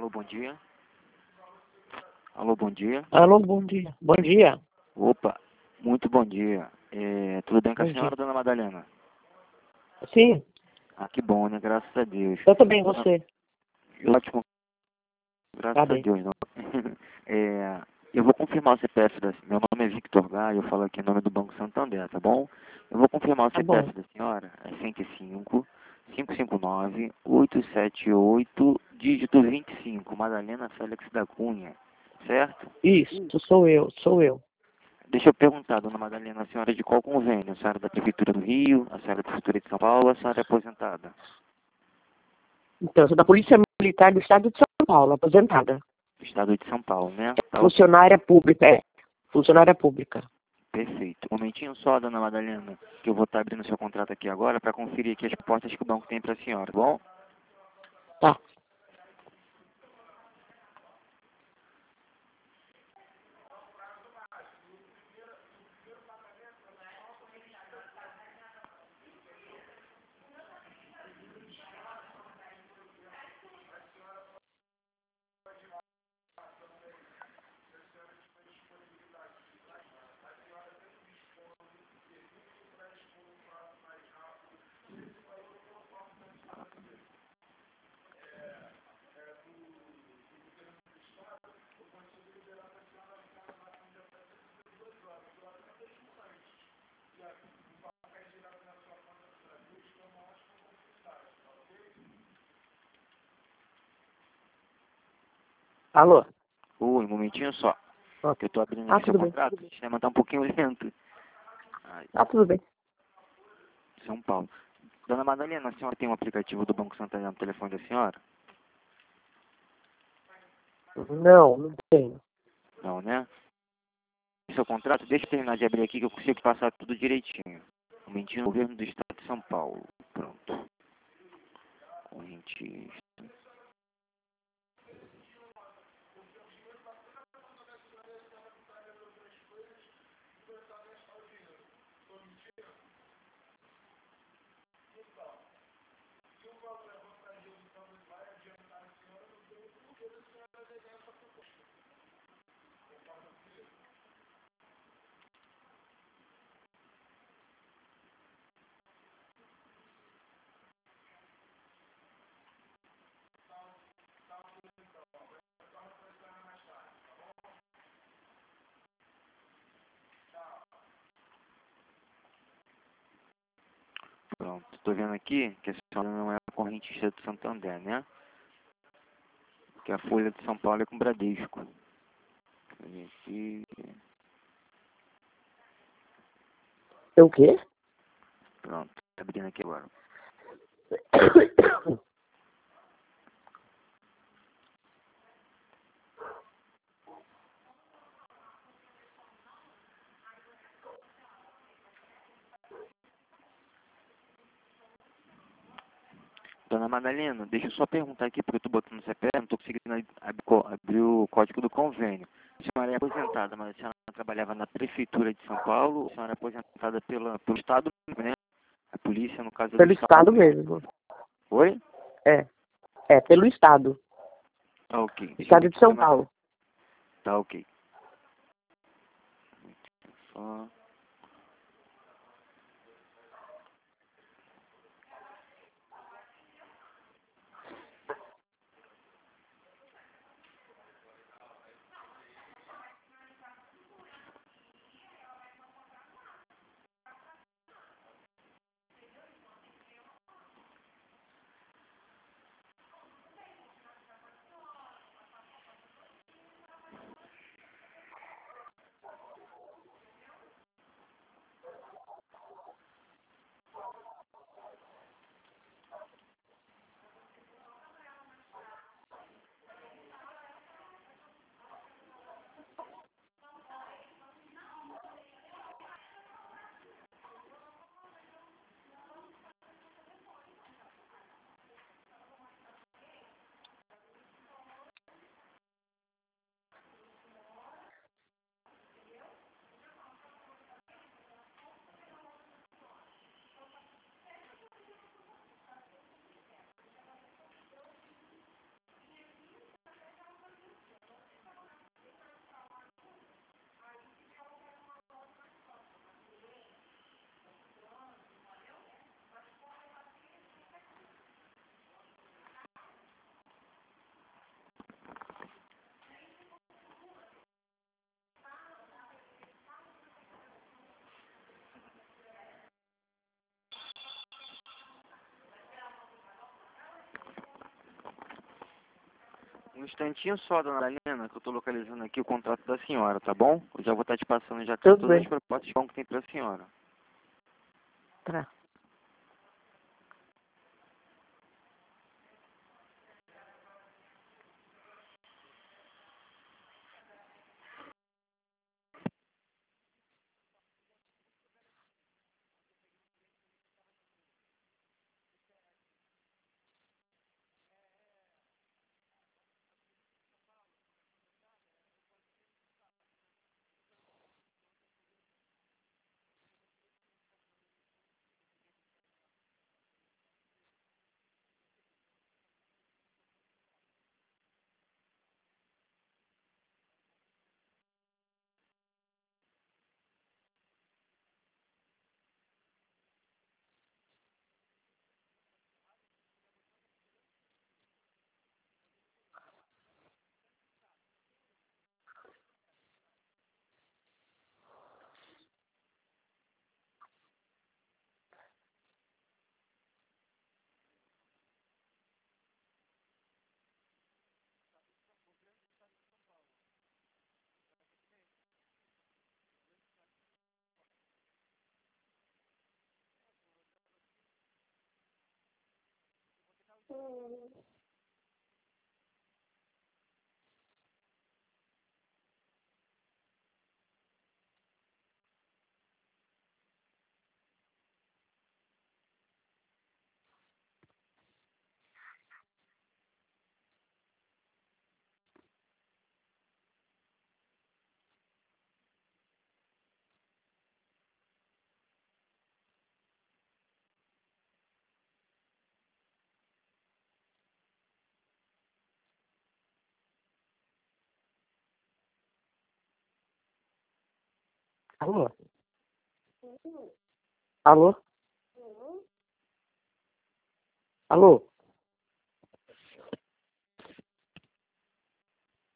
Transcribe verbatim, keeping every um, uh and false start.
Alô, bom dia. Alô, bom dia. Alô, bom dia. Bom dia. Opa, muito bom dia. É, tudo bem com a Bom senhora, dia. dona Madalena? Sim, Ah, que bom, né? Graças a Deus. eu também, Dona- você. Ótimo, graças Tá a bem. Deus. Não. É, eu vou confirmar o C P F da... Meu nome é Victor Gaio, eu falo aqui em nome do Banco Santander, tá bom? Eu vou confirmar o Tá bom. C P F da senhora. É cento e cinco, cinco cinco nove, oito sete oito, dígito vinte e cinco, Madalena Félix da Cunha, certo? Isso, sou eu, sou eu. Deixa eu perguntar, dona Madalena, a senhora é de qual convênio? A senhora é da Prefeitura do Rio, a senhora é da Prefeitura de São Paulo, a senhora é aposentada? Então, eu sou da Polícia Militar do Estado de São Paulo, aposentada. Do Estado de São Paulo, né? Tá, ok. Funcionária pública, é. Funcionária pública. Perfeito. Um momentinho só, dona Madalena, que eu vou estar abrindo seu contrato aqui agora para conferir aqui as propostas que o banco tem para a senhora, tá bom? Tá. Alô? Oi, um momentinho só, Ó. que eu estou abrindo Ah, aqui seu tudo bem. contrato, o sistema está um pouquinho lento. Ai, Ah, tudo bem. São Paulo. Dona Madalena, a senhora tem um aplicativo do Banco Santander no telefone da senhora? Não, não tenho. Não, né? Seu contrato, deixa eu terminar de abrir aqui que eu consigo passar tudo direitinho. Um momentinho, governo do Estado de São Paulo. Pronto. Correntista. Pronto, estou vendo aqui que a senhora não é a correntista do Santander, né? Que a Folha de São Paulo é com Bradesco. Aqui, É o quê? pronto, abrindo aqui agora. Dona Madalena, deixa eu só perguntar aqui, porque eu estou botando no C P F, não estou conseguindo ab- ab- abrir o código do convênio. A senhora é aposentada, mas a senhora trabalhava na Prefeitura de São Paulo, a senhora é aposentada pela, pelo Estado, né? A polícia, no caso, é do Pelo Estado Estado mesmo. mesmo. Oi? É. É, pelo Estado. Tá ok. Deixa eu ver Estado de aqui, São dona... Paulo. Tá ok. Só... Um instantinho só, dona Madalena, que eu tô localizando aqui o contrato da senhora, tá bom? Eu já vou estar te passando já Tudo todas bem. as propostas de banco que tem pra senhora. Tá. Alô? Alô? Alô?